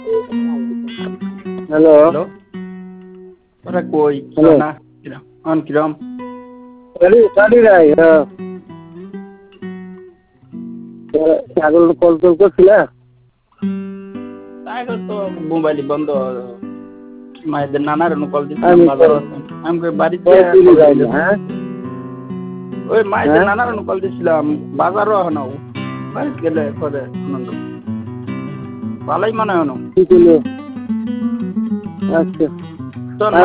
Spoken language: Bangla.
হ্যালো হ্যালো, ওরা কই হ্যালো না কিরম কিরম? সারি রাই ছাগল কল টল করছিল তাই তো মোবাইল বন্ধ। মায়েদের নানার কল দিছিলাম, আমি বাজার আছে আমি কই বাড়িতে তুলি কল যাই দিলে না হ্যাঁ ওই মায়েদের হ্যাঁ নানার কল দিছিলাম, বাজারও হনো বাড়িতে গেলে পরে আনন্দ ভালোই মনে হনো। কি করলো আচ্ছা তোর